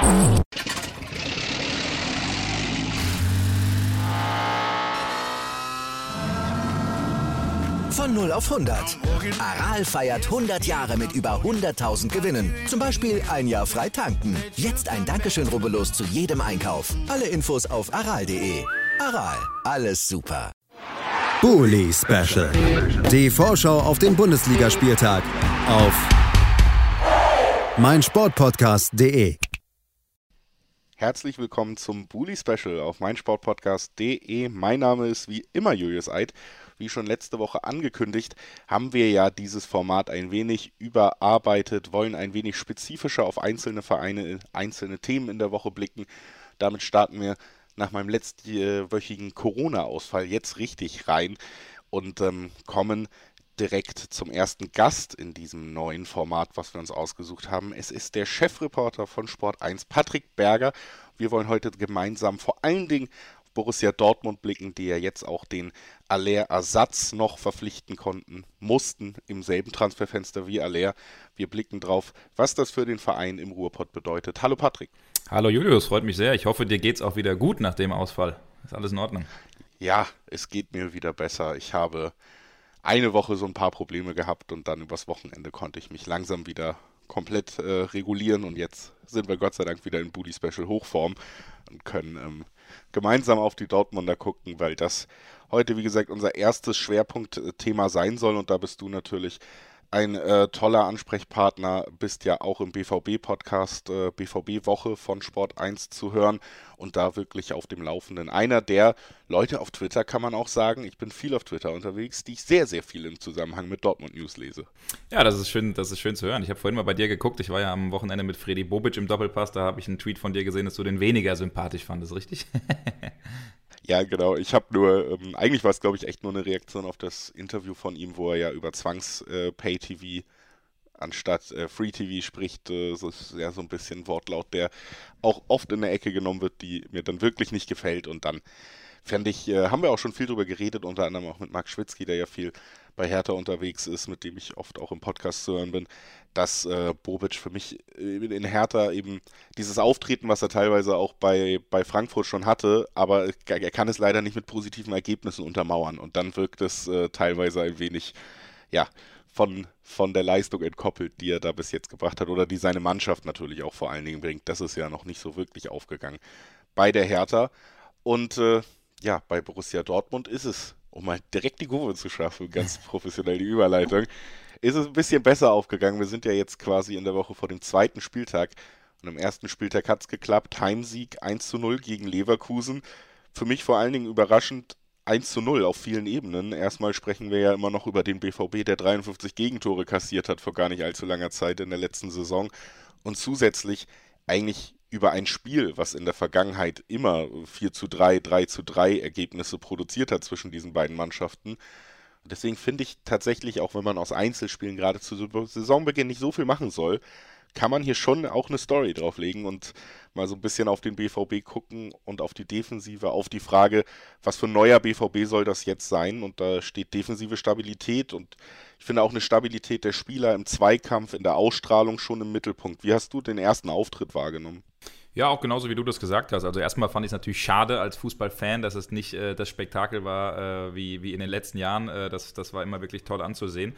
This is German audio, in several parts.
Von 0 auf 100. Aral feiert 100 Jahre mit über 100.000 Gewinnen. Zum Beispiel ein Jahr frei tanken. Jetzt ein Dankeschön, rubbellos zu jedem Einkauf. Alle Infos auf aral.de. Aral, alles super. Bully Special. Die Vorschau auf den Bundesligaspieltag auf meinsportpodcast.de. Herzlich willkommen zum Bully Special auf meinsportpodcast.de. Mein Name ist wie immer Julius Eid. Wie schon letzte Woche angekündigt, haben wir ja dieses Format ein wenig überarbeitet, wollen ein wenig spezifischer auf einzelne Vereine, einzelne Themen in der Woche blicken. Damit starten wir nach meinem letztwöchigen Corona-Ausfall jetzt richtig rein und kommen direkt zum ersten Gast in diesem neuen Format, was wir uns ausgesucht haben. Es ist der Chefreporter von Sport 1, Patrick Berger. Wir wollen heute gemeinsam vor allen Dingen auf Borussia Dortmund blicken, die ja jetzt auch den Haller-Ersatz noch verpflichten mussten im selben Transferfenster wie Haller. Wir blicken drauf, was das für den Verein im Ruhrpott bedeutet. Hallo Patrick. Hallo Julius, freut mich sehr. Ich hoffe, dir geht's auch wieder gut nach dem Ausfall. Ist alles in Ordnung? Ja, es geht mir wieder besser. Ich habe eine Woche so ein paar Probleme gehabt und dann übers Wochenende konnte ich mich langsam wieder komplett regulieren und jetzt sind wir Gott sei Dank wieder in Bully Special Hochform und können gemeinsam auf die Dortmunder gucken, weil das heute, wie gesagt, unser erstes Schwerpunktthema sein soll und da bist du natürlich ein toller Ansprechpartner, bist ja auch im BVB-Podcast, BVB-Woche von Sport 1 zu hören und da wirklich auf dem Laufenden. Einer der Leute auf Twitter, kann man auch sagen, ich bin viel auf Twitter unterwegs, die ich sehr, sehr viel im Zusammenhang mit Dortmund News lese. Ja, das ist schön zu hören. Ich habe vorhin mal bei dir geguckt, ich war ja am Wochenende mit Freddy Bobic im Doppelpass, da habe ich einen Tweet von dir gesehen, dass du den weniger sympathisch fandest, richtig? Ja, genau. Ich habe nur, eigentlich war es, glaube ich, echt nur eine Reaktion auf das Interview von ihm, wo er ja über Zwangs-Pay-TV anstatt Free-TV spricht. Das ist ja so ein bisschen Wortlaut, der auch oft in der Ecke genommen wird, die mir dann wirklich nicht gefällt. Und dann fand ich, haben wir auch schon viel drüber geredet, unter anderem auch mit Marc Schwitzky, der ja viel bei Hertha unterwegs ist, mit dem ich oft auch im Podcast zu hören bin, dass Bobic für mich in Hertha eben dieses Auftreten, was er teilweise auch bei Frankfurt schon hatte, aber er kann es leider nicht mit positiven Ergebnissen untermauern und dann wirkt es teilweise ein wenig, ja, von der Leistung entkoppelt, die er da bis jetzt gebracht hat oder die seine Mannschaft natürlich auch vor allen Dingen bringt. Das ist ja noch nicht so wirklich aufgegangen bei der Hertha und ja, bei Borussia Dortmund ist es, um mal direkt die Kurve zu schaffen, ganz professionell die Überleitung, ist es ein bisschen besser aufgegangen. Wir sind ja jetzt quasi in der Woche vor dem zweiten Spieltag und am ersten Spieltag hat es geklappt. Heimsieg 1:0 gegen Leverkusen. Für mich vor allen Dingen überraschend 1:0 auf vielen Ebenen. Erstmal sprechen wir ja immer noch über den BVB, der 53 Gegentore kassiert hat vor gar nicht allzu langer Zeit in der letzten Saison und zusätzlich eigentlich über ein Spiel, was in der Vergangenheit immer 4:3, 3:3 Ergebnisse produziert hat zwischen diesen beiden Mannschaften. Deswegen finde ich tatsächlich, auch wenn man aus Einzelspielen gerade zu Saisonbeginn nicht so viel machen soll, kann man hier schon auch eine Story drauflegen und mal so ein bisschen auf den BVB gucken und auf die Defensive, auf die Frage, was für ein neuer BVB soll das jetzt sein? Und da steht defensive Stabilität und ich finde auch eine Stabilität der Spieler im Zweikampf, in der Ausstrahlung schon im Mittelpunkt. Wie hast du den ersten Auftritt wahrgenommen? Ja, auch genauso wie du das gesagt hast. Also erstmal fand ich es natürlich schade als Fußballfan, dass es nicht das Spektakel war wie in den letzten Jahren. Das war immer wirklich toll anzusehen.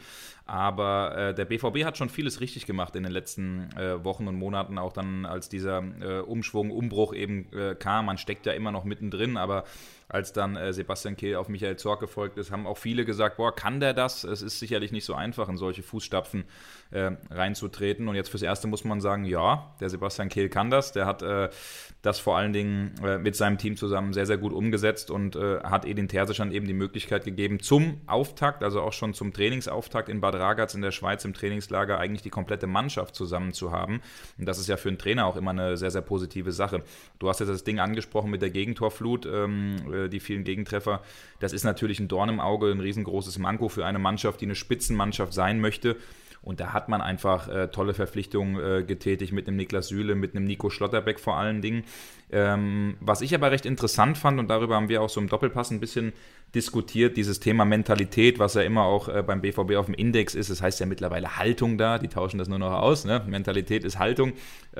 Aber der BVB hat schon vieles richtig gemacht in den letzten Wochen und Monaten, auch dann als dieser Umbruch eben kam. Man steckt ja immer noch mittendrin, aber als dann Sebastian Kehl auf Michael Zorc gefolgt ist, haben auch viele gesagt, boah, kann der das? Es ist sicherlich nicht so einfach, in solche Fußstapfen reinzutreten. Und jetzt fürs Erste muss man sagen, ja, der Sebastian Kehl kann das. Der hat das vor allen Dingen mit seinem Team zusammen sehr, sehr gut umgesetzt und hat Edin Terzic dann eben die Möglichkeit gegeben, zum Auftakt, also auch schon zum Trainingsauftakt in Bad Ragaz in der Schweiz im Trainingslager eigentlich die komplette Mannschaft zusammen zu haben. Und das ist ja für einen Trainer auch immer eine sehr, sehr positive Sache. Du hast jetzt das Ding angesprochen mit der Gegentorflut, die vielen Gegentreffer. Das ist natürlich ein Dorn im Auge, ein riesengroßes Manko für eine Mannschaft, die eine Spitzenmannschaft sein möchte. Und da hat man einfach tolle Verpflichtungen getätigt mit einem Niklas Süle, mit einem Nico Schlotterbeck vor allen Dingen. Was ich aber recht interessant fand, und darüber haben wir auch so im Doppelpass ein bisschen diskutiert, dieses Thema Mentalität, was ja immer auch beim BVB auf dem Index ist. Das heißt ja mittlerweile Haltung da, die tauschen das nur noch aus. Ne? Mentalität ist Haltung.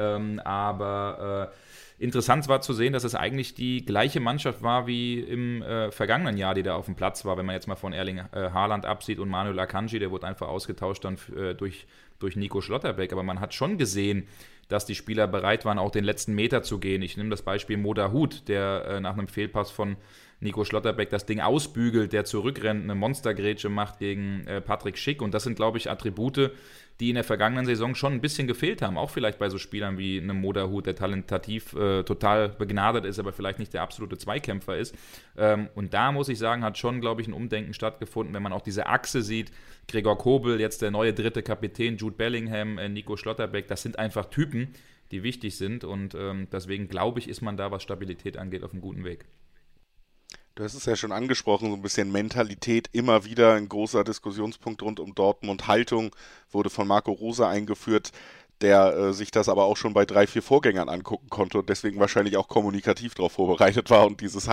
Interessant war zu sehen, dass es eigentlich die gleiche Mannschaft war wie im vergangenen Jahr, die da auf dem Platz war, wenn man jetzt mal von Erling Haaland absieht und Manuel Akanji, der wurde einfach ausgetauscht dann durch Nico Schlotterbeck. Aber man hat schon gesehen, dass die Spieler bereit waren, auch den letzten Meter zu gehen. Ich nehme das Beispiel Mo Dahoud, der nach einem Fehlpass von Nico Schlotterbeck das Ding ausbügelt, der zurückrennt, eine Monstergrätsche macht gegen Patrick Schick. Und das sind, glaube ich, Attribute, die in der vergangenen Saison schon ein bisschen gefehlt haben. Auch vielleicht bei so Spielern wie einem Mo Dahoud, der talentativ total begnadet ist, aber vielleicht nicht der absolute Zweikämpfer ist. Und da, muss ich sagen, hat schon, glaube ich, ein Umdenken stattgefunden, wenn man auch diese Achse sieht. Gregor Kobel, jetzt der neue dritte Kapitän, Jude Bellingham, Nico Schlotterbeck, das sind einfach Typen, die wichtig sind. Und deswegen, glaube ich, ist man da, was Stabilität angeht, auf einem guten Weg. Du hast es ja schon angesprochen, so ein bisschen Mentalität, immer wieder ein großer Diskussionspunkt rund um Dortmund. Haltung wurde von Marco Rose eingeführt, der sich das aber auch schon bei 3, 4 Vorgängern angucken konnte und deswegen wahrscheinlich auch kommunikativ darauf vorbereitet war und dieses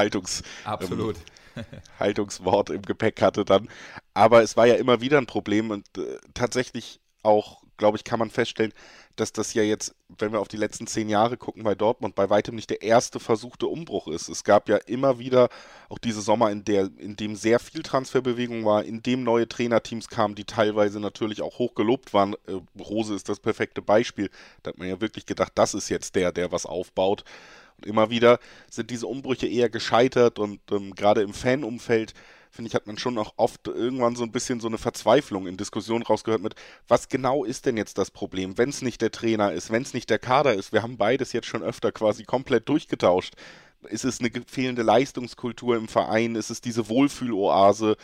Haltungswort im Gepäck hatte dann. Aber es war ja immer wieder ein Problem und tatsächlich auch, glaube ich, kann man feststellen, dass das ja jetzt, wenn wir auf die letzten 10 Jahre gucken bei Dortmund, bei weitem nicht der erste versuchte Umbruch ist. Es gab ja immer wieder auch diese Sommer, in dem sehr viel Transferbewegung war, in dem neue Trainerteams kamen, die teilweise natürlich auch hoch gelobt waren. Rose ist das perfekte Beispiel. Da hat man ja wirklich gedacht, das ist jetzt der was aufbaut. Und immer wieder sind diese Umbrüche eher gescheitert und gerade im Fanumfeld, finde ich, hat man schon auch oft irgendwann so ein bisschen so eine Verzweiflung in Diskussionen rausgehört mit, was genau ist denn jetzt das Problem, wenn es nicht der Trainer ist, wenn es nicht der Kader ist. Wir haben beides jetzt schon öfter quasi komplett durchgetauscht. Ist es eine fehlende Leistungskultur im Verein? Ist es diese Wohlfühloase?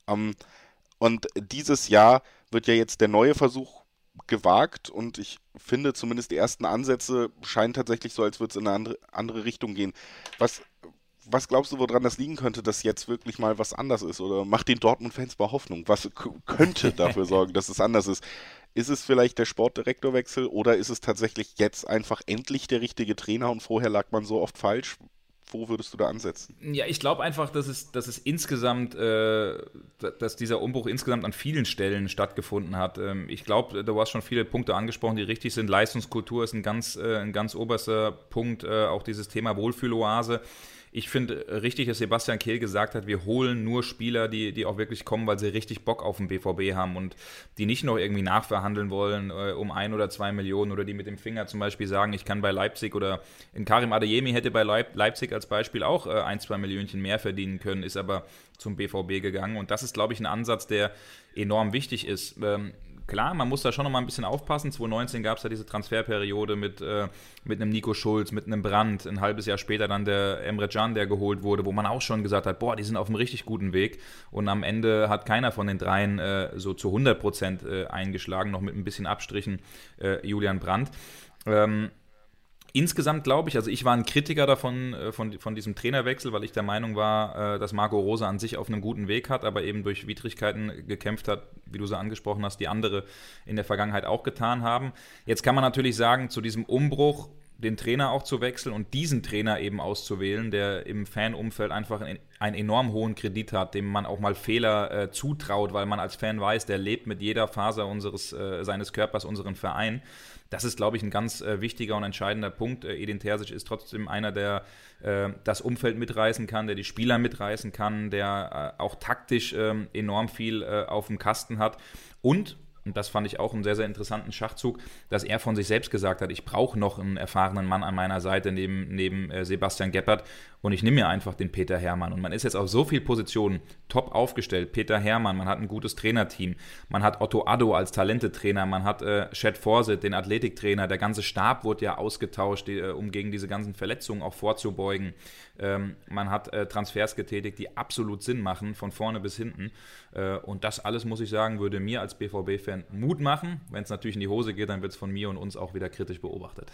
Und dieses Jahr wird ja jetzt der neue Versuch gewagt und ich finde zumindest die ersten Ansätze scheinen tatsächlich so, als würde es in eine andere Richtung gehen. Was glaubst du, woran das liegen könnte, dass jetzt wirklich mal was anders ist? Oder macht den Dortmund-Fans mal Hoffnung? Was könnte dafür sorgen, dass es anders ist? Ist es vielleicht der Sportdirektorwechsel oder ist es tatsächlich jetzt einfach endlich der richtige Trainer und vorher lag man so oft falsch? Wo würdest du da ansetzen? Ja, ich glaube einfach, dass es insgesamt, dass dieser Umbruch insgesamt an vielen Stellen stattgefunden hat. Ich glaube, du hast schon viele Punkte angesprochen, die richtig sind. Leistungskultur ist ein ganz oberster Punkt, auch dieses Thema Wohlfühloase. Ich finde richtig, dass Sebastian Kehl gesagt hat, wir holen nur Spieler, die auch wirklich kommen, weil sie richtig Bock auf den BVB haben und die nicht noch irgendwie nachverhandeln wollen um 1 oder 2 Millionen oder die mit dem Finger zum Beispiel sagen, ich kann bei Leipzig oder in Karim Adeyemi hätte bei Leipzig als Beispiel auch 1, 2 Millionchen mehr verdienen können, ist aber zum BVB gegangen und das ist, glaube ich, ein Ansatz, der enorm wichtig ist. Klar, man muss da schon noch mal ein bisschen aufpassen. 2019 gab es ja diese Transferperiode mit einem Nico Schulz, mit einem Brandt. Ein halbes Jahr später dann der Emre Can, der geholt wurde, wo man auch schon gesagt hat, boah, die sind auf einem richtig guten Weg. Und am Ende hat keiner von den dreien so zu 100% eingeschlagen, noch mit ein bisschen Abstrichen Julian Brandt. Insgesamt glaube ich, also ich war ein Kritiker davon, von diesem Trainerwechsel, weil ich der Meinung war, dass Marco Rose an sich auf einem guten Weg hat, aber eben durch Widrigkeiten gekämpft hat, wie du sie angesprochen hast, die andere in der Vergangenheit auch getan haben. Jetzt kann man natürlich sagen, zu diesem Umbruch den Trainer auch zu wechseln und diesen Trainer eben auszuwählen, der im Fanumfeld einfach einen enorm hohen Kredit hat, dem man auch mal Fehler zutraut, weil man als Fan weiß, der lebt mit jeder Faser seines Körpers unseren Verein. Das ist, glaube ich, ein ganz wichtiger und entscheidender Punkt. Edin Terzic ist trotzdem einer, der das Umfeld mitreißen kann, der die Spieler mitreißen kann, der auch taktisch enorm viel auf dem Kasten hat und das fand ich auch einen sehr, sehr interessanten Schachzug, dass er von sich selbst gesagt hat, ich brauche noch einen erfahrenen Mann an meiner Seite neben Sebastian Gebhardt und ich nehme mir einfach den Peter Hermann. Und man ist jetzt auf so vielen Positionen top aufgestellt. Peter Hermann, man hat ein gutes Trainerteam, man hat Otto Addo als Talentetrainer, man hat Chad Forsyth, den Athletiktrainer, der ganze Stab wurde ja ausgetauscht, um gegen diese ganzen Verletzungen auch vorzubeugen. Man hat Transfers getätigt, die absolut Sinn machen, von vorne bis hinten. Und das alles, muss ich sagen, würde mir als BVB-Fan Mut machen. Wenn es natürlich in die Hose geht, dann wird es von mir und uns auch wieder kritisch beobachtet.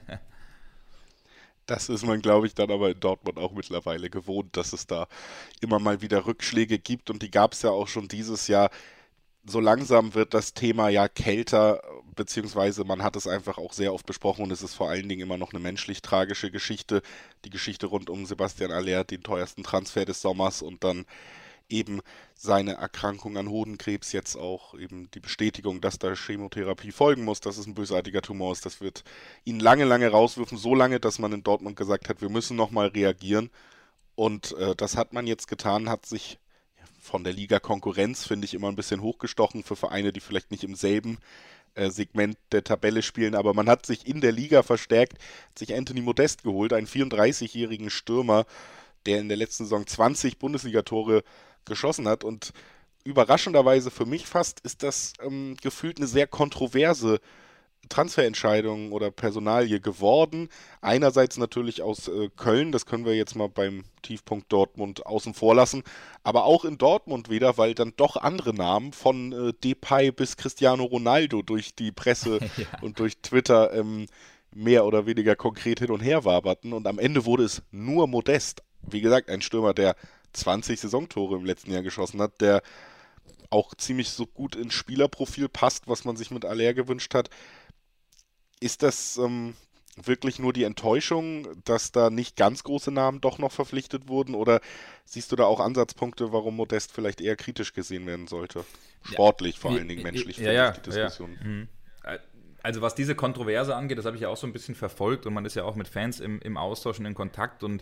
Das ist man, glaube ich, dann aber in Dortmund auch mittlerweile gewohnt, dass es da immer mal wieder Rückschläge gibt und die gab es ja auch schon dieses Jahr. so langsam wird das Thema ja kälter, beziehungsweise man hat es einfach auch sehr oft besprochen und es ist vor allen Dingen immer noch eine menschlich tragische Geschichte. Die Geschichte rund um Sebastian Haller, den teuersten Transfer des Sommers und dann eben seine Erkrankung an Hodenkrebs, jetzt auch eben die Bestätigung, dass da Chemotherapie folgen muss, dass es ein bösartiger Tumor ist. Das wird ihn lange, lange rauswürfen, so lange, dass man in Dortmund gesagt hat, wir müssen nochmal reagieren. Und das hat man jetzt getan, hat sich von der Liga-Konkurrenz, finde ich, immer ein bisschen hochgestochen für Vereine, die vielleicht nicht im selben Segment der Tabelle spielen, aber man hat sich in der Liga verstärkt, hat sich Anthony Modest geholt, einen 34-jährigen Stürmer, der in der letzten Saison 20 Bundesligatore geschossen hat und überraschenderweise für mich fast ist das gefühlt eine sehr kontroverse Transferentscheidung oder Personalie geworden. Einerseits natürlich aus Köln, das können wir jetzt mal beim Tiefpunkt Dortmund außen vor lassen, aber auch in Dortmund wieder, weil dann doch andere Namen von Depay bis Cristiano Ronaldo durch die Presse ja. Und durch Twitter mehr oder weniger konkret hin und her waberten und am Ende wurde es nur Modest. Wie gesagt, ein Stürmer, der 20 Saisontore im letzten Jahr geschossen hat, der auch ziemlich so gut ins Spielerprofil passt, was man sich mit Haller gewünscht hat. Ist das wirklich nur die Enttäuschung, dass da nicht ganz große Namen doch noch verpflichtet wurden? Oder siehst du da auch Ansatzpunkte, warum Modest vielleicht eher kritisch gesehen werden sollte? Sportlich, vor allen Dingen menschlich, ja, die Diskussion. Ja. Mhm. Also was diese Kontroverse angeht, das habe ich ja auch so ein bisschen verfolgt und man ist ja auch mit Fans im Austausch und in Kontakt und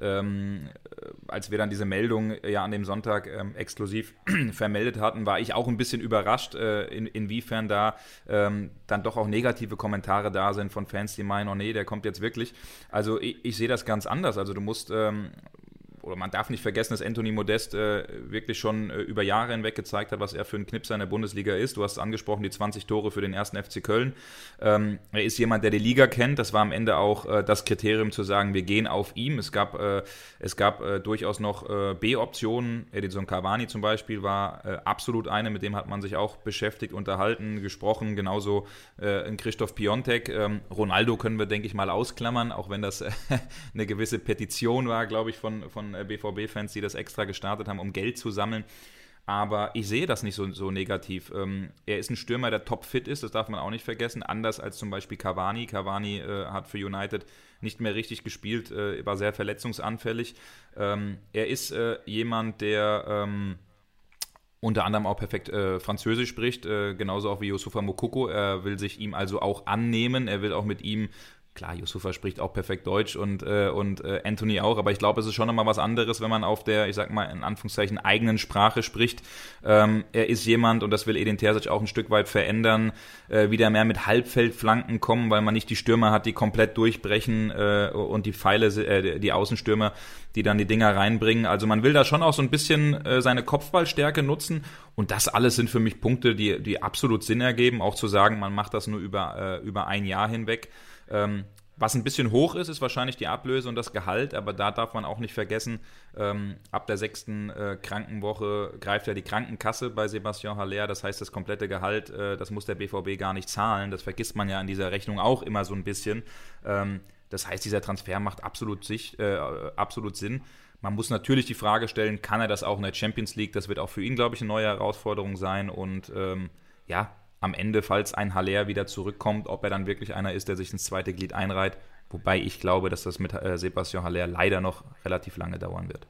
als wir dann diese Meldung ja an dem Sonntag exklusiv vermeldet hatten, war ich auch ein bisschen überrascht, inwiefern da dann doch auch negative Kommentare da sind von Fans, die meinen, oh nee, der kommt jetzt wirklich. Also ich sehe das ganz anders, also du musst oder man darf nicht vergessen, dass Anthony Modest wirklich schon über Jahre hinweg gezeigt hat, was er für ein Knipser in der Bundesliga ist. Du hast angesprochen, die 20 Tore für den 1. FC Köln. Er ist jemand, der die Liga kennt. Das war am Ende auch das Kriterium zu sagen, wir gehen auf ihm. Es gab durchaus noch B-Optionen. Edinson Cavani zum Beispiel war absolut eine, mit dem hat man sich auch beschäftigt, unterhalten, gesprochen. Genauso in Christoph Piontek. Ronaldo können wir, denke ich, mal ausklammern, auch wenn das eine gewisse Petition war, glaube ich, von BVB-Fans, die das extra gestartet haben, um Geld zu sammeln. Aber ich sehe das nicht so negativ. Er ist ein Stürmer, der topfit ist, das darf man auch nicht vergessen. Anders als zum Beispiel Cavani. Cavani hat für United nicht mehr richtig gespielt, war sehr verletzungsanfällig. Er ist jemand, der unter anderem auch perfekt Französisch spricht, genauso auch wie Youssoufa Moukoko. Er will sich ihm also auch annehmen. Er will auch mit ihm. Klar, Youssoufa spricht auch perfekt Deutsch und Anthony auch, aber ich glaube, es ist schon nochmal was anderes, wenn man auf der, ich sag mal, in Anführungszeichen eigenen Sprache spricht. Er ist jemand, und das will Edin Terzic auch ein Stück weit verändern, wieder mehr mit Halbfeldflanken kommen, weil man nicht die Stürmer hat, die komplett durchbrechen und die Pfeile, die Außenstürmer, die dann die Dinger reinbringen. Also man will da schon auch so ein bisschen seine Kopfballstärke nutzen und das alles sind für mich Punkte, die absolut Sinn ergeben, auch zu sagen, man macht das nur über ein Jahr hinweg. Was ein bisschen hoch ist wahrscheinlich die Ablöse und das Gehalt, aber da darf man auch nicht vergessen, ab der 6. Krankenwoche greift ja die Krankenkasse bei Sebastian Haller, das heißt, das komplette Gehalt, das muss der BVB gar nicht zahlen, das vergisst man ja in dieser Rechnung auch immer so ein bisschen. Das heißt, dieser Transfer macht absolut Sinn. Man muss natürlich die Frage stellen, kann er das auch in der Champions League? Das wird auch für ihn, glaube ich, eine neue Herausforderung sein und am Ende, falls ein Haller wieder zurückkommt, ob er dann wirklich einer ist, der sich ins zweite Glied einreiht. Wobei ich glaube, dass das mit Sebastian Haller leider noch relativ lange dauern wird.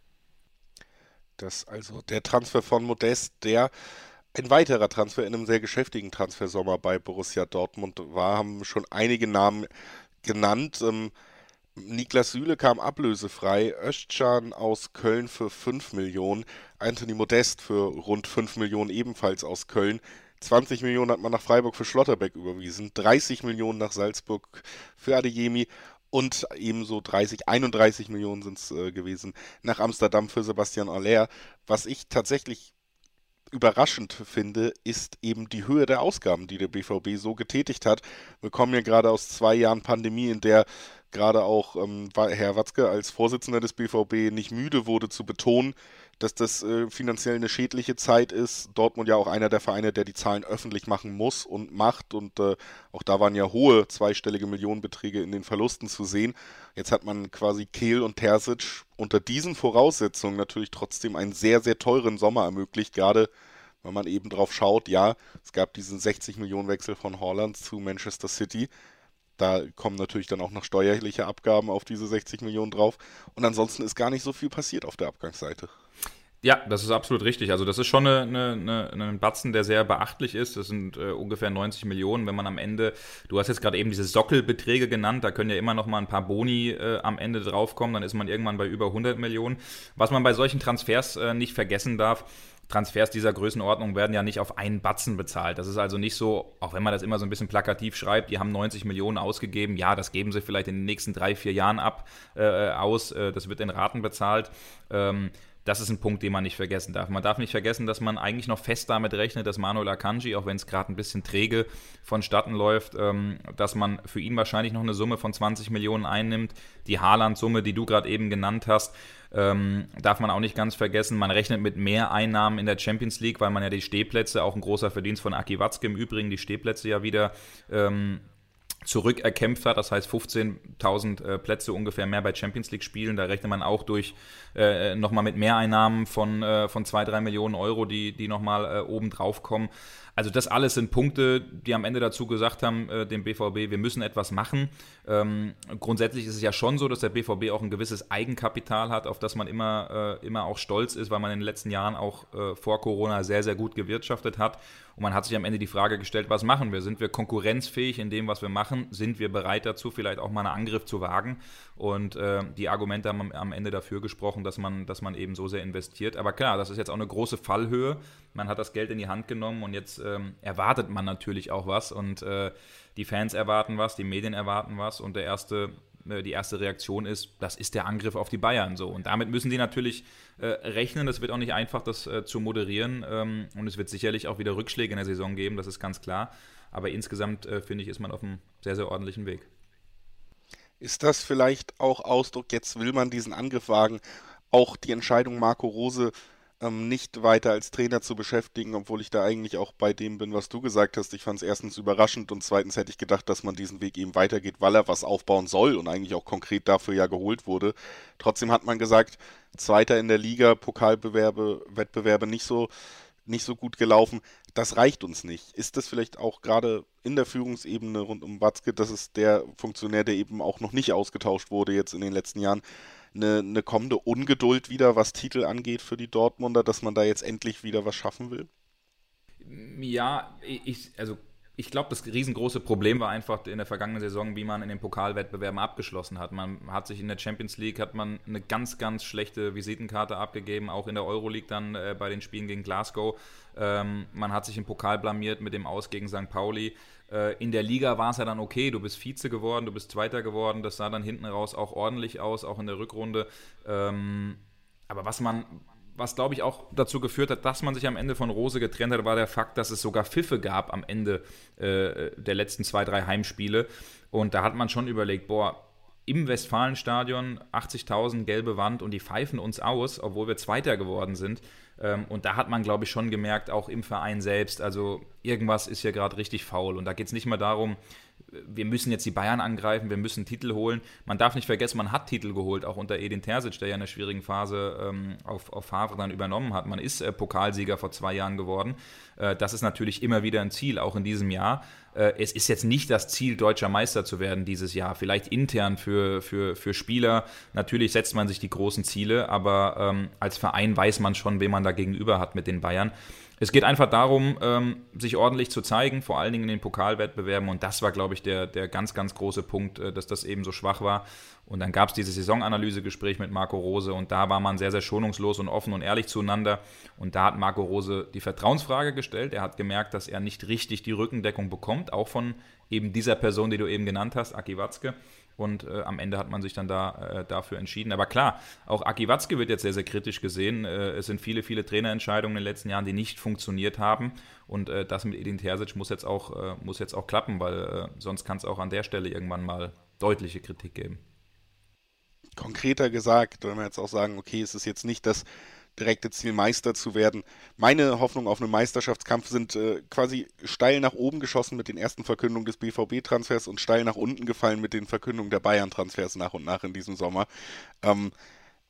Das also der Transfer von Modest, der ein weiterer Transfer in einem sehr geschäftigen Transfersommer bei Borussia Dortmund war, haben schon einige Namen genannt. Niklas Süle kam ablösefrei, Özcan aus Köln für 5 Millionen, Anthony Modest für rund 5 Millionen ebenfalls aus Köln. 20 Millionen hat man nach Freiburg für Schlotterbeck überwiesen, 30 Millionen nach Salzburg für Adeyemi und ebenso 31 Millionen sind es gewesen nach Amsterdam für Sebastian Haller. Was ich tatsächlich überraschend finde, ist eben die Höhe der Ausgaben, die der BVB so getätigt hat. Wir kommen ja gerade aus 2 Jahren Pandemie, in der gerade auch Herr Watzke als Vorsitzender des BVB nicht müde wurde zu betonen, dass das finanziell eine schädliche Zeit ist. Dortmund ja auch einer der Vereine, der die Zahlen öffentlich machen muss und macht. Und auch da waren ja hohe zweistellige Millionenbeträge in den Verlusten zu sehen. Jetzt hat man quasi Kehl und Terzic unter diesen Voraussetzungen natürlich trotzdem einen sehr, sehr teuren Sommer ermöglicht. Gerade wenn man eben drauf schaut, ja, es gab diesen 60 Millionen Wechsel von Haaland zu Manchester City. Da kommen natürlich dann auch noch steuerliche Abgaben auf diese 60 Millionen drauf. Und ansonsten ist gar nicht so viel passiert auf der Abgangsseite. Ja, das ist absolut richtig. Also das ist schon ein Batzen, der sehr beachtlich ist. Das sind ungefähr 90 Millionen. Wenn man am Ende, du hast jetzt gerade eben diese Sockelbeträge genannt, da können ja immer noch mal ein paar Boni am Ende draufkommen, dann ist man irgendwann bei über 100 Millionen. Was man bei solchen Transfers nicht vergessen darf, Transfers dieser Größenordnung werden ja nicht auf einen Batzen bezahlt. Das ist also nicht so, auch wenn man das immer so ein bisschen plakativ schreibt, die haben 90 Millionen ausgegeben, ja, das geben sie vielleicht in den nächsten 3-4 Jahren aus, das wird in Raten bezahlt. Das ist ein Punkt, den man nicht vergessen darf. Man darf nicht vergessen, dass man eigentlich noch fest damit rechnet, dass Manuel Akanji, auch wenn es gerade ein bisschen träge vonstatten läuft, dass man für ihn wahrscheinlich noch eine Summe von 20 Millionen einnimmt. Die Haaland-Summe, die du gerade eben genannt hast, darf man auch nicht ganz vergessen. Man rechnet mit mehr Einnahmen in der Champions League, weil man ja die Stehplätze, auch ein großer Verdienst von Aki Watzke im Übrigen, die Stehplätze ja wieder zurückerkämpft hat, das heißt 15.000 Plätze ungefähr mehr bei Champions-League-Spielen, da rechnet man auch durch nochmal mit Mehreinnahmen von 2-3 Millionen Euro, die nochmal oben drauf kommen. Also das alles sind Punkte, die am Ende dazu gesagt haben, dem BVB, wir müssen etwas machen. Grundsätzlich ist es ja schon so, dass der BVB auch ein gewisses Eigenkapital hat, auf das man immer auch stolz ist, weil man in den letzten Jahren auch vor Corona sehr, sehr gut gewirtschaftet hat. Und man hat sich am Ende die Frage gestellt, was machen wir? Sind wir konkurrenzfähig in dem, was wir machen? Sind wir bereit dazu, vielleicht auch mal einen Angriff zu wagen? Und die Argumente haben am Ende dafür gesprochen, dass man eben so sehr investiert. Aber klar, das ist jetzt auch eine große Fallhöhe. Man hat das Geld in die Hand genommen und jetzt erwartet man natürlich auch was. Und die Fans erwarten was, die Medien erwarten was. Und die erste Reaktion ist, das ist der Angriff auf die Bayern. So. Und damit müssen die natürlich rechnen. Das wird auch nicht einfach, das zu moderieren. Und es wird sicherlich auch wieder Rückschläge in der Saison geben, das ist ganz klar. Aber insgesamt, finde ich, ist man auf einem sehr, sehr ordentlichen Weg. Ist das vielleicht auch Ausdruck, jetzt will man diesen Angriff wagen, auch die Entscheidung Marco Rose nicht weiter als Trainer zu beschäftigen, obwohl ich da eigentlich auch bei dem bin, was du gesagt hast. Ich fand es erstens überraschend und zweitens hätte ich gedacht, dass man diesen Weg eben weitergeht, weil er was aufbauen soll und eigentlich auch konkret dafür ja geholt wurde. Trotzdem hat man gesagt, Zweiter in der Liga, Wettbewerbe nicht so gut gelaufen. Das reicht uns nicht. Ist das vielleicht auch gerade in der Führungsebene rund um Watzke, das ist der Funktionär, der eben auch noch nicht ausgetauscht wurde jetzt in den letzten Jahren, eine kommende Ungeduld wieder, was Titel angeht für die Dortmunder, dass man da jetzt endlich wieder was schaffen will? Ja, ich glaube, das riesengroße Problem war einfach in der vergangenen Saison, wie man in den Pokalwettbewerben abgeschlossen hat. Man hat sich in der Champions League eine ganz, ganz schlechte Visitenkarte abgegeben, auch in der Euroleague dann bei den Spielen gegen Glasgow. Man hat sich im Pokal blamiert mit dem Aus gegen St. Pauli. In der Liga war es ja dann okay, du bist Vize geworden, du bist Zweiter geworden, das sah dann hinten raus auch ordentlich aus, auch in der Rückrunde. Aber was glaube ich auch dazu geführt hat, dass man sich am Ende von Rose getrennt hat, war der Fakt, dass es sogar Pfiffe gab am Ende der letzten 2-3 Heimspiele. Und da hat man schon überlegt, im Westfalenstadion 80.000 gelbe Wand und die pfeifen uns aus, obwohl wir Zweiter geworden sind. Und da hat man, glaube ich, schon gemerkt, auch im Verein selbst, also irgendwas ist hier gerade richtig faul. Und da geht es nicht mehr darum, wir müssen jetzt die Bayern angreifen, wir müssen Titel holen. Man darf nicht vergessen, man hat Titel geholt, auch unter Edin Terzic, der ja in einer schwierigen Phase auf Favre dann übernommen hat. Man ist Pokalsieger vor 2 Jahren geworden. Das ist natürlich immer wieder ein Ziel, auch in diesem Jahr. Es ist jetzt nicht das Ziel, deutscher Meister zu werden dieses Jahr. Vielleicht intern für Spieler. Natürlich setzt man sich die großen Ziele, aber als Verein weiß man schon, wen man da gegenüber hat mit den Bayern. Es geht einfach darum, sich ordentlich zu zeigen, vor allen Dingen in den Pokalwettbewerben. Und das war, glaube ich, der ganz, ganz große Punkt, dass das eben so schwach war. Und dann gab es dieses Saisonanalysegespräch mit Marco Rose und da war man sehr, sehr schonungslos und offen und ehrlich zueinander. Und da hat Marco Rose die Vertrauensfrage gestellt. Er hat gemerkt, dass er nicht richtig die Rückendeckung bekommt, auch von eben dieser Person, die du eben genannt hast, Aki Watzke. Und am Ende hat man sich dann dafür entschieden. Aber klar, auch Aki Watzke wird jetzt sehr, sehr kritisch gesehen. Es sind viele, viele Trainerentscheidungen in den letzten Jahren, die nicht funktioniert haben. Und das mit Edin Terzic muss jetzt auch klappen, weil sonst kann es auch an der Stelle irgendwann mal deutliche Kritik geben. Konkreter gesagt, wenn wir jetzt auch sagen, okay, es ist jetzt nicht das direkte Ziel, Meister zu werden. Meine Hoffnung auf einen Meisterschaftskampf sind quasi steil nach oben geschossen mit den ersten Verkündungen des BVB-Transfers und steil nach unten gefallen mit den Verkündungen der Bayern-Transfers nach und nach in diesem Sommer.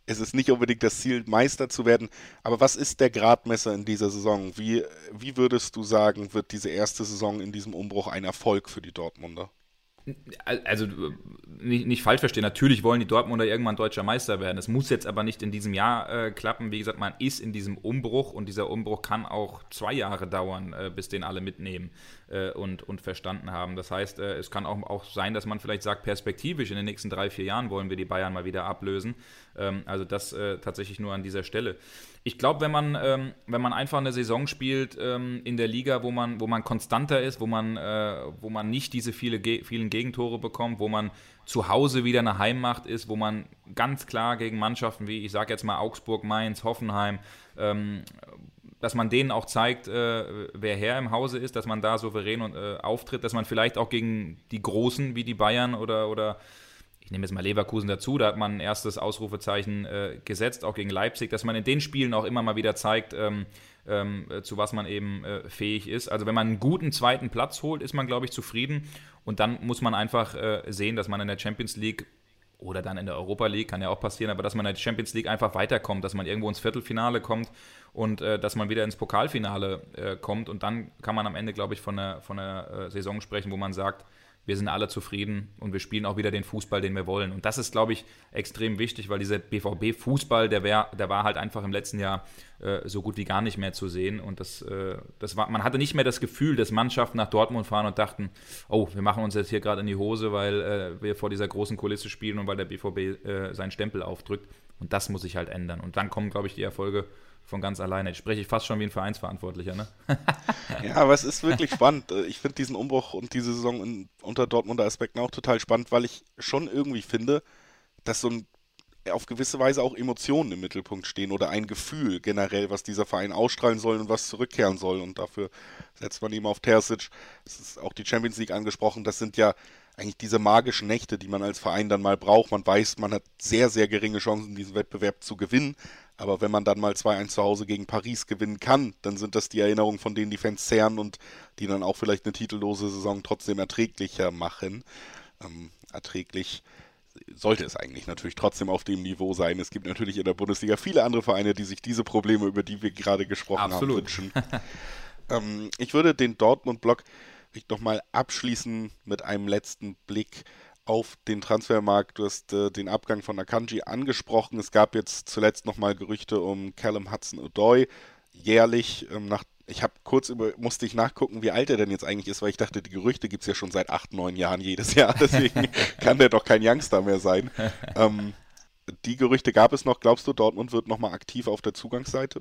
es ist nicht unbedingt das Ziel, Meister zu werden, aber was ist der Gradmesser in dieser Saison? Wie würdest du sagen, wird diese erste Saison in diesem Umbruch ein Erfolg für die Dortmunder? Also nicht falsch verstehen, natürlich wollen die Dortmunder irgendwann deutscher Meister werden. Es muss jetzt aber nicht in diesem Jahr klappen. Wie gesagt, man ist in diesem Umbruch und dieser Umbruch kann auch 2 Jahre dauern, bis den alle mitnehmen und verstanden haben. Das heißt, es kann auch sein, dass man vielleicht sagt, perspektivisch in den nächsten 3-4 Jahren wollen wir die Bayern mal wieder ablösen. Also das tatsächlich nur an dieser Stelle. Ich glaube, wenn man einfach eine Saison spielt in der Liga, wo man konstanter ist, wo man nicht diese vielen Gegentore bekommt, wo man zu Hause wieder eine Heimmacht ist, wo man ganz klar gegen Mannschaften wie, ich sage jetzt mal Augsburg, Mainz, Hoffenheim, dass man denen auch zeigt, wer Herr im Hause ist, dass man da souverän auftritt, dass man vielleicht auch gegen die Großen wie die Bayern oder ich nehme jetzt mal Leverkusen dazu, da hat man ein erstes Ausrufezeichen gesetzt, auch gegen Leipzig, dass man in den Spielen auch immer mal wieder zeigt, zu was man eben fähig ist. Also wenn man einen guten zweiten Platz holt, ist man, glaube ich, zufrieden. Und dann muss man einfach sehen, dass man in der Champions League oder dann in der Europa League, kann ja auch passieren, aber dass man in der Champions League einfach weiterkommt, dass man irgendwo ins Viertelfinale kommt und dass man wieder ins Pokalfinale kommt. Und dann kann man am Ende, glaube ich, von einer Saison sprechen, wo man sagt, wir sind alle zufrieden und wir spielen auch wieder den Fußball, den wir wollen. Und das ist, glaube ich, extrem wichtig, weil dieser BVB-Fußball, der war halt einfach im letzten Jahr so gut wie gar nicht mehr zu sehen. Und man hatte nicht mehr das Gefühl, dass Mannschaften nach Dortmund fahren und dachten, oh, wir machen uns jetzt hier gerade in die Hose, weil wir vor dieser großen Kulisse spielen und weil der BVB seinen Stempel aufdrückt. Und das muss sich halt ändern. Und dann kommen, glaube ich, die Erfolge von ganz alleine. Jetzt spreche ich fast schon wie ein Vereinsverantwortlicher, ne? Ja, aber es ist wirklich spannend. Ich finde diesen Umbruch und diese Saison unter Dortmunder Aspekten auch total spannend, weil ich schon irgendwie finde, dass auf gewisse Weise auch Emotionen im Mittelpunkt stehen oder ein Gefühl generell, was dieser Verein ausstrahlen soll und was zurückkehren soll. Und dafür setzt man eben auf Terzic. Es ist auch die Champions League angesprochen. Das sind ja eigentlich diese magischen Nächte, die man als Verein dann mal braucht. Man weiß, man hat sehr, sehr geringe Chancen, diesen Wettbewerb zu gewinnen. Aber wenn man dann mal 2-1 zu Hause gegen Paris gewinnen kann, dann sind das die Erinnerungen, von denen die Fans zehren und die dann auch vielleicht eine titellose Saison trotzdem erträglicher machen. Erträglich sollte es eigentlich natürlich trotzdem auf dem Niveau sein. Es gibt natürlich in der Bundesliga viele andere Vereine, die sich diese Probleme, über die wir gerade gesprochen haben, wünschen. Ich würde den Dortmund-Block nochmal abschließen mit einem letzten Blick auf den Transfermarkt. Du hast den Abgang von Akanji angesprochen. Es gab jetzt zuletzt nochmal Gerüchte um Callum Hudson-Odoi. Jährlich, musste ich nachgucken, wie alt er denn jetzt eigentlich ist, weil ich dachte, die Gerüchte gibt es ja schon seit 8-9 Jahren jedes Jahr. Deswegen kann der doch kein Youngster mehr sein. Die Gerüchte gab es noch. Glaubst du, Dortmund wird nochmal aktiv auf der Zugangsseite?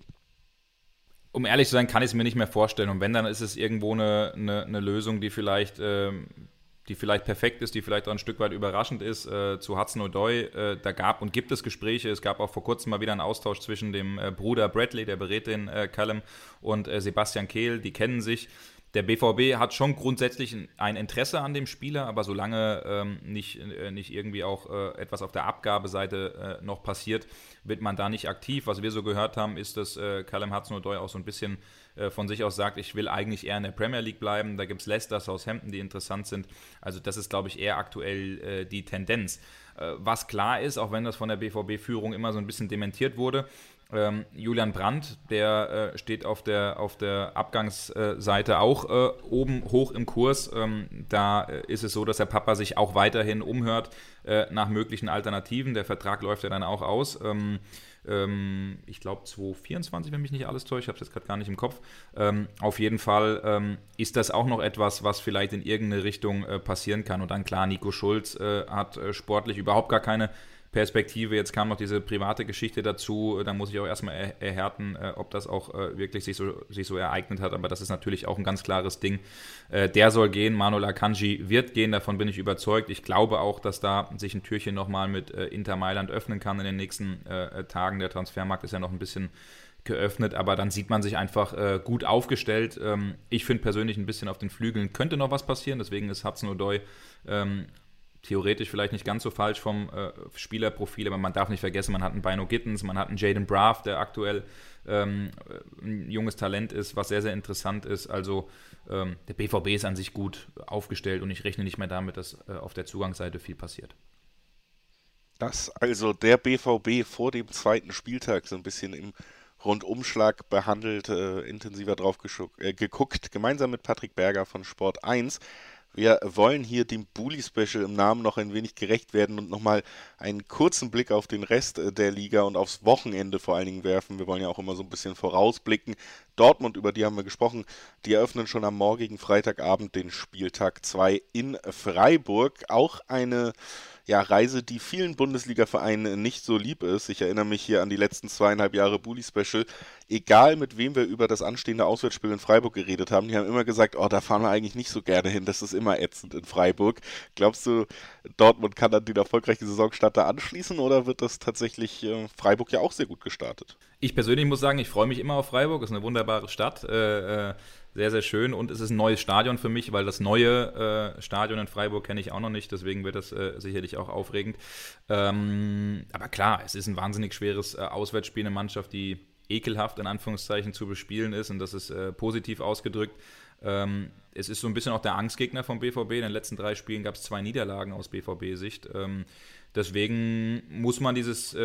Um ehrlich zu sein, kann ich es mir nicht mehr vorstellen. Und wenn, dann ist es irgendwo eine Lösung, die vielleicht perfekt ist, die vielleicht auch ein Stück weit überraschend ist. Zu Hudson-Odoi, da gab und gibt es Gespräche. Es gab auch vor kurzem mal wieder einen Austausch zwischen dem Bruder Bradley, der berät den Callum, und Sebastian Kehl, die kennen sich. Der BVB hat schon grundsätzlich ein Interesse an dem Spieler, aber solange nicht irgendwie auch etwas auf der Abgabeseite noch passiert, wird man da nicht aktiv. Was wir so gehört haben, ist, dass Callum Hudson-Odoi auch so ein bisschen von sich aus sagt, ich will eigentlich eher in der Premier League bleiben. Da gibt es Leicester, Southampton, die interessant sind. Also das ist, glaube ich, eher aktuell die Tendenz. Was klar ist, auch wenn das von der BVB-Führung immer so ein bisschen dementiert wurde, Julian Brandt, der steht auf der Abgangsseite auch oben hoch im Kurs. Da ist es so, dass der Papa sich auch weiterhin umhört nach möglichen Alternativen. Der Vertrag läuft ja dann auch aus. Ich glaube 2024, wenn mich nicht alles täuscht, ich habe es jetzt gerade gar nicht im Kopf. Auf jeden Fall ist das auch noch etwas, was vielleicht in irgendeine Richtung passieren kann. Und dann klar, Nico Schulz hat sportlich überhaupt gar keine Perspektive. Jetzt kam noch diese private Geschichte dazu. Da muss ich auch erstmal erhärten, ob das auch wirklich sich so ereignet hat. Aber das ist natürlich auch ein ganz klares Ding. Der soll gehen. Manuel Akanji wird gehen. Davon bin ich überzeugt. Ich glaube auch, dass da sich ein Türchen nochmal mit Inter Mailand öffnen kann in den nächsten Tagen. Der Transfermarkt ist ja noch ein bisschen geöffnet, aber dann sieht man sich einfach gut aufgestellt. Ich finde persönlich ein bisschen auf den Flügeln könnte noch was passieren. Deswegen ist Hudson-Odoi theoretisch vielleicht nicht ganz so falsch vom Spielerprofil, aber man darf nicht vergessen, man hat einen Bino Gittens, man hat einen Jaden Braff, der aktuell ein junges Talent ist, was sehr, sehr interessant ist. Also der BVB ist an sich gut aufgestellt und ich rechne nicht mehr damit, dass auf der Zugangsseite viel passiert. Dass also der BVB vor dem zweiten Spieltag so ein bisschen im Rundumschlag behandelt, intensiver drauf geguckt, gemeinsam mit Patrick Berger von Sport 1. Wir wollen hier dem Bully-Special im Namen noch ein wenig gerecht werden und nochmal einen kurzen Blick auf den Rest der Liga und aufs Wochenende vor allen Dingen werfen. Wir wollen ja auch immer so ein bisschen vorausblicken. Dortmund, über die haben wir gesprochen, die eröffnen schon am morgigen Freitagabend den Spieltag 2 in Freiburg. Auch eine Reise, die vielen Bundesliga-Vereinen nicht so lieb ist. Ich erinnere mich hier an die letzten 2,5 Jahre Bully-Special. Egal, mit wem wir über das anstehende Auswärtsspiel in Freiburg geredet haben, die haben immer gesagt, da fahren wir eigentlich nicht so gerne hin, das ist immer ätzend in Freiburg. Glaubst du, Dortmund kann dann den erfolgreichen Saisonstart da anschließen oder wird das tatsächlich Freiburg ja auch sehr gut gestartet? Ich persönlich muss sagen, ich freue mich immer auf Freiburg, es ist eine wunderbare Stadt, sehr, sehr schön und es ist ein neues Stadion für mich, weil das neue Stadion in Freiburg kenne ich auch noch nicht, deswegen wird das sicherlich auch aufregend. Aber klar, es ist ein wahnsinnig schweres Auswärtsspiel, eine Mannschaft, die ekelhaft in Anführungszeichen zu bespielen ist und das ist positiv ausgedrückt. Es ist so ein bisschen auch der Angstgegner vom BVB. In den letzten 3 Spielen gab es 2 Niederlagen aus BVB-Sicht. Deswegen muss man dieses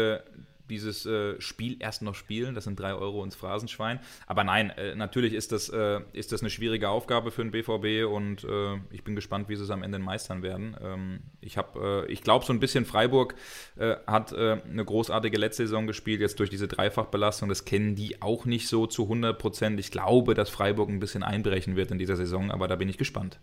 Spiel erst noch spielen. Das sind 3 Euro ins Phrasenschwein. Aber nein, natürlich ist das eine schwierige Aufgabe für den BVB und ich bin gespannt, wie sie es am Ende meistern werden. Ich glaube so ein bisschen, Freiburg hat eine großartige letzte Saison gespielt, jetzt durch diese Dreifachbelastung. Das kennen die auch nicht so zu 100%. Ich glaube, dass Freiburg ein bisschen einbrechen wird in dieser Saison, aber da bin ich gespannt.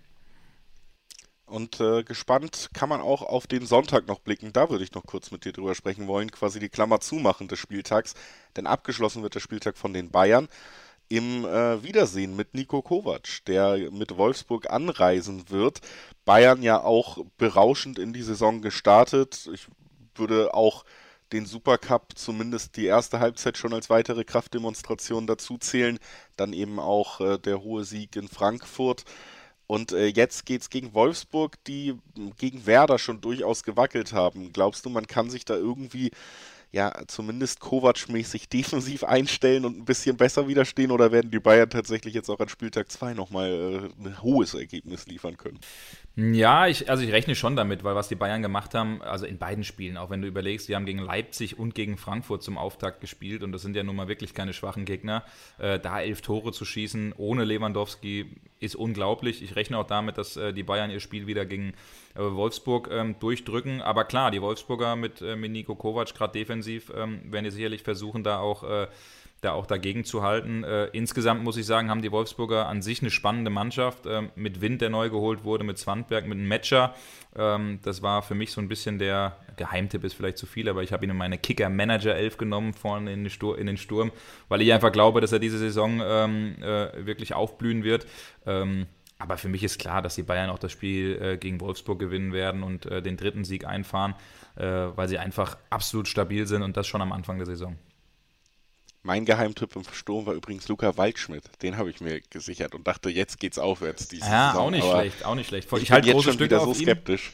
Und gespannt kann man auch auf den Sonntag noch blicken. Da würde ich noch kurz mit dir drüber sprechen wollen. Quasi die Klammer zumachen des Spieltags. Denn abgeschlossen wird der Spieltag von den Bayern im Wiedersehen mit Niko Kovac, der mit Wolfsburg anreisen wird. Bayern ja auch berauschend in die Saison gestartet. Ich würde auch den Supercup, zumindest die erste Halbzeit, schon als weitere Kraftdemonstration dazu zählen. Dann eben auch der hohe Sieg in Frankfurt. Und jetzt geht's gegen Wolfsburg, die gegen Werder schon durchaus gewackelt haben. Glaubst du, man kann sich da irgendwie, zumindest Kovac-mäßig defensiv einstellen und ein bisschen besser widerstehen? Oder werden die Bayern tatsächlich jetzt auch an Spieltag 2 nochmal ein hohes Ergebnis liefern können? Ja, ich rechne schon damit, weil was die Bayern gemacht haben, also in beiden Spielen, auch wenn du überlegst, die haben gegen Leipzig und gegen Frankfurt zum Auftakt gespielt und das sind ja nun mal wirklich keine schwachen Gegner. Da 11 Tore zu schießen ohne Lewandowski ist unglaublich. Ich rechne auch damit, dass die Bayern ihr Spiel wieder gegen Wolfsburg durchdrücken. Aber klar, die Wolfsburger mit Niko Kovac, gerade defensiv, werden die sicherlich versuchen, da auch dagegen zu halten. Insgesamt muss ich sagen, haben die Wolfsburger an sich eine spannende Mannschaft, mit Wind, der neu geholt wurde, mit Swandberg, mit einem Matcher. Das war für mich so ein bisschen der Geheimtipp, ist vielleicht zu viel, aber ich habe ihn in meine Kicker-Manager-11 genommen, vorne in den Sturm, weil ich einfach glaube, dass er diese Saison wirklich aufblühen wird. Aber für mich ist klar, dass die Bayern auch das Spiel gegen Wolfsburg gewinnen werden und den 3. Sieg einfahren, weil sie einfach absolut stabil sind und das schon am Anfang der Saison. Mein Geheimtipp im Sturm war übrigens Luca Waldschmidt. Den habe ich mir gesichert und dachte, jetzt geht's aufwärts diese Saison. Auch nicht schlecht. Ich halte jetzt schon wieder so skeptisch.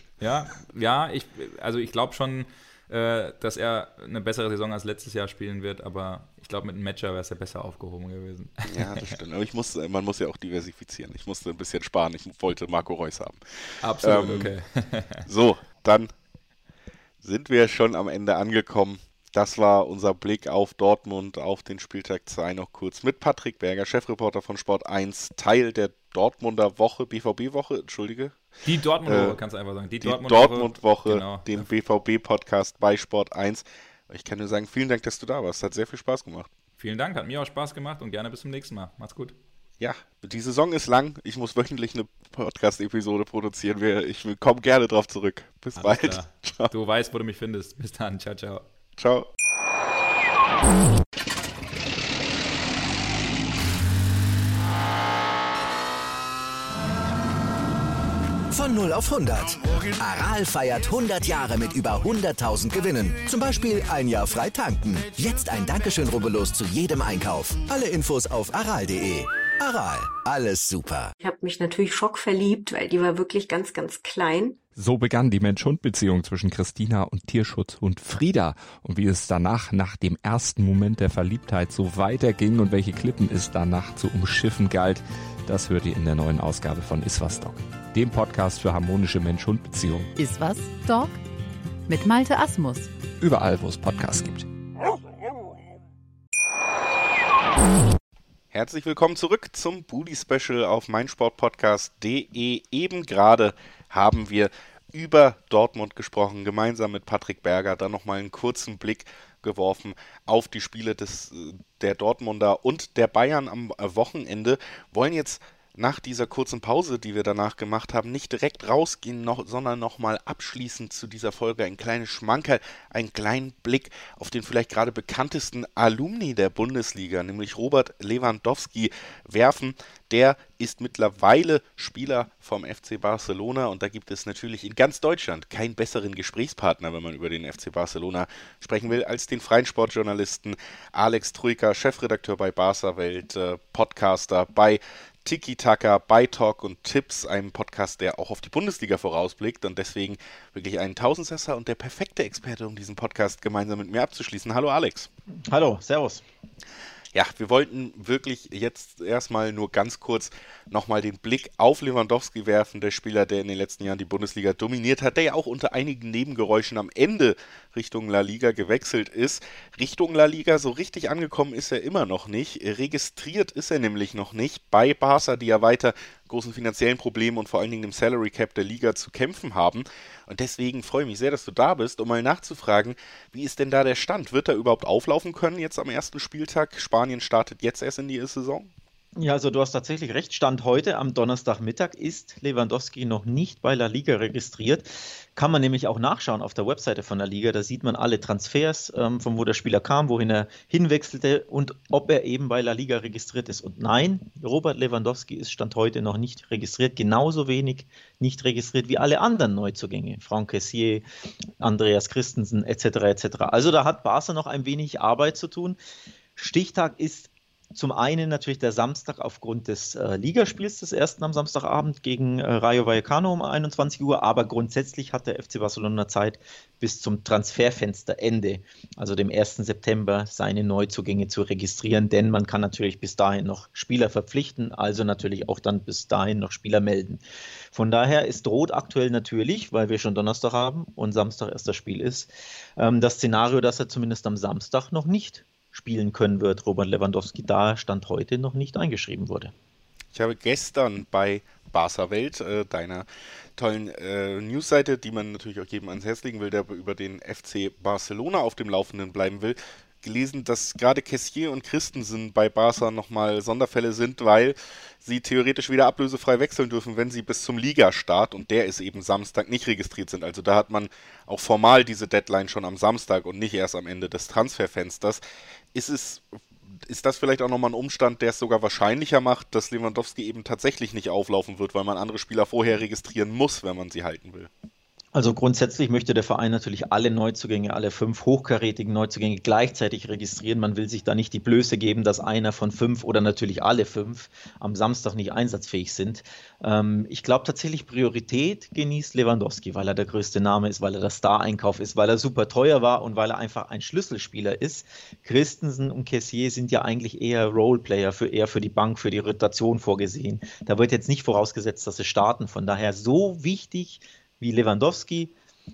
Ich glaube schon, dass er eine bessere Saison als letztes Jahr spielen wird, aber ich glaube, mit einem Matcher wäre es ja besser aufgehoben gewesen. Ja, das stimmt. Aber man muss ja auch diversifizieren. Ich musste ein bisschen sparen. Ich wollte Marco Reus haben. Absolut, okay. So, dann sind wir schon am Ende angekommen. Das war unser Blick auf Dortmund, auf den Spieltag 2 noch kurz mit Patrick Berger, Chefreporter von Sport 1, Teil der Dortmunder Woche, BVB-Woche, entschuldige. Die Dortmunder Woche, kannst du einfach sagen. Die Dortmund-Woche, genau. Den BVB-Podcast bei Sport 1. Ich kann nur sagen, vielen Dank, dass du da warst. Hat sehr viel Spaß gemacht. Vielen Dank, hat mir auch Spaß gemacht und gerne bis zum nächsten Mal. Macht's gut. Ja, die Saison ist lang. Ich muss wöchentlich eine Podcast-Episode produzieren. Ich komme gerne drauf zurück. Bis bald. Ciao. Du weißt, wo du mich findest. Bis dann. Ciao, ciao. Ciao. Von 0 auf 100. Aral feiert 100 Jahre mit über 100.000 Gewinnen. Zum Beispiel ein Jahr frei tanken. Jetzt ein Dankeschön, rubbellos zu jedem Einkauf. Alle Infos auf aral.de. Aral, alles super. Ich habe mich natürlich schockverliebt, weil die war wirklich ganz, ganz klein. So begann die Mensch-Hund-Beziehung zwischen Christina und Tierschutzhund Frieda. Und wie es danach, nach dem ersten Moment der Verliebtheit, so weiterging und welche Klippen es danach zu umschiffen galt, das hört ihr in der neuen Ausgabe von Iswas Dog, dem Podcast für harmonische Mensch-Hund-Beziehungen. Iswas Dog? mit Malte Asmus. Überall, wo es Podcasts gibt. Herzlich willkommen zurück zum Bully-Special auf meinsportpodcast.de. Eben gerade haben wir über Dortmund gesprochen, gemeinsam mit Patrick Berger, dann nochmal einen kurzen Blick geworfen auf die Spiele der Dortmunder und der Bayern am Wochenende, wollen jetzt nach dieser kurzen Pause, die wir danach gemacht haben, nicht direkt rausgehen, sondern nochmal abschließend zu dieser Folge ein kleines Schmankerl, einen kleinen Blick auf den vielleicht gerade bekanntesten Alumni der Bundesliga, nämlich Robert Lewandowski, werfen. Der ist mittlerweile Spieler vom FC Barcelona und da gibt es natürlich in ganz Deutschland keinen besseren Gesprächspartner, wenn man über den FC Barcelona sprechen will, als den freien Sportjournalisten Alex Troika, Chefredakteur bei Barca Welt, Podcaster bei Tiki-Taka, bei Talk und Tipps, einem Podcast, der auch auf die Bundesliga vorausblickt und deswegen wirklich ein Tausendsasser und der perfekte Experte, um diesen Podcast gemeinsam mit mir abzuschließen. Hallo Alex. Hallo, servus. Ja, wir wollten wirklich jetzt erstmal nur ganz kurz nochmal den Blick auf Lewandowski werfen, der Spieler, der in den letzten Jahren die Bundesliga dominiert hat, der ja auch unter einigen Nebengeräuschen am Ende Richtung La Liga gewechselt ist. Richtung La Liga, so richtig angekommen ist er immer noch nicht. Registriert ist er nämlich noch nicht bei Barca, die ja weiter großen finanziellen Problemen und vor allen Dingen dem Salary Cap der Liga zu kämpfen haben. Und deswegen freue ich mich sehr, dass du da bist, um mal nachzufragen, wie ist denn da der Stand? Wird er überhaupt auflaufen können jetzt am ersten Spieltag? Spanien startet jetzt erst in die Saison. Ja, also du hast tatsächlich recht. Stand heute am Donnerstagmittag ist Lewandowski noch nicht bei La Liga registriert. Kann man nämlich auch nachschauen auf der Webseite von La Liga. Da sieht man alle Transfers, von wo der Spieler kam, wohin er hinwechselte und ob er eben bei La Liga registriert ist. Und nein, Robert Lewandowski ist Stand heute noch nicht registriert. Genauso wenig nicht registriert wie alle anderen Neuzugänge. Franck Kessié, Andreas Christensen etc. etc. Also da hat Barca noch ein wenig Arbeit zu tun. Stichtag ist zum einen natürlich der Samstag aufgrund des Ligaspiels des ersten am Samstagabend gegen Rayo Vallecano um 21 Uhr, aber grundsätzlich hat der FC Barcelona Zeit bis zum Transferfensterende, also dem 1. September, seine Neuzugänge zu registrieren, denn man kann natürlich bis dahin noch Spieler verpflichten, also natürlich auch dann bis dahin noch Spieler melden. Von daher ist droht aktuell natürlich, weil wir schon Donnerstag haben und Samstag erst das Spiel ist, das Szenario, dass er zumindest am Samstag noch nicht spielen können wird, Robert Lewandowski, da Stand heute noch nicht eingeschrieben wurde. Ich habe gestern bei Barca Welt, deiner tollen Newsseite, die man natürlich auch jedem ans Herz legen will, der über den FC Barcelona auf dem Laufenden bleiben will, gelesen, dass gerade Kessié und Christensen bei Barca nochmal Sonderfälle sind, weil sie theoretisch wieder ablösefrei wechseln dürfen, wenn sie bis zum Ligastart, und der ist eben Samstag, nicht registriert sind. Also da hat man auch formal diese Deadline schon am Samstag und nicht erst am Ende des Transferfensters. Ist das vielleicht auch nochmal ein Umstand, der es sogar wahrscheinlicher macht, dass Lewandowski eben tatsächlich nicht auflaufen wird, weil man andere Spieler vorher registrieren muss, wenn man sie halten will? Also grundsätzlich möchte der Verein natürlich alle Neuzugänge, alle 5 hochkarätigen Neuzugänge gleichzeitig registrieren. Man will sich da nicht die Blöße geben, dass einer von 5 oder natürlich alle 5 am Samstag nicht einsatzfähig sind. Ich glaube tatsächlich, Priorität genießt Lewandowski, weil er der größte Name ist, weil er der Star-Einkauf ist, weil er super teuer war und weil er einfach ein Schlüsselspieler ist. Christensen und Kessié sind ja eigentlich eher Roleplayer, eher für die Bank, für die Rotation vorgesehen. Da wird jetzt nicht vorausgesetzt, dass sie starten. Von daher so wichtig wie Lewandowski